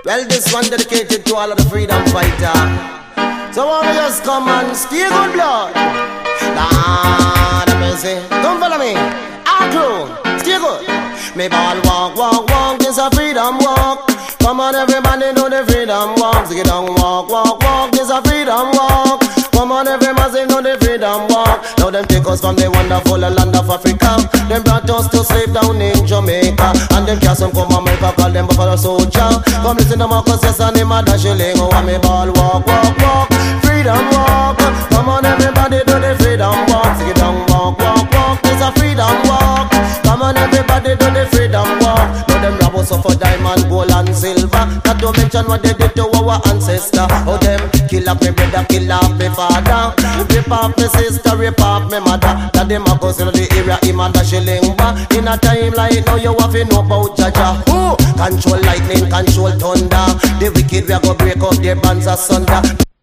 Well, this one dedicated to all of the freedom fighters. So warriors come and steal good blood. Lord have mercy. Come follow me. Our crew, stay good. Me ball walk, walk, walk. This a freedom walk. Come on everybody do the freedom walk. Get down, walk, walk, walk. This a freedom walk. Come on everybody do the freedom walk. Now them take us from the wonderful land of Africa. Them brought us to slave down in Jamaica. And them cast some come America, call them Buffalo Soldier. Come listen to Marcus, yes, and him a dashing. Oh, me ball walk, walk, walk. Freedom walk. Come on everybody do the freedom walk. Get down, walk, walk, walk. This a freedom walk. Come on everybody do the freedom walk. Now them rob us for diamond, gold and silver. Not to mention what they did to our ancestor. Oh them kill up me brother, kill up me father. Rip off me sister, rip off me mother. That them a goes in the area, him and the shilling bar. In a time like now you have to know about Jaja. Who control lightning, control thunder. The wicked we a go break up their bands asunder.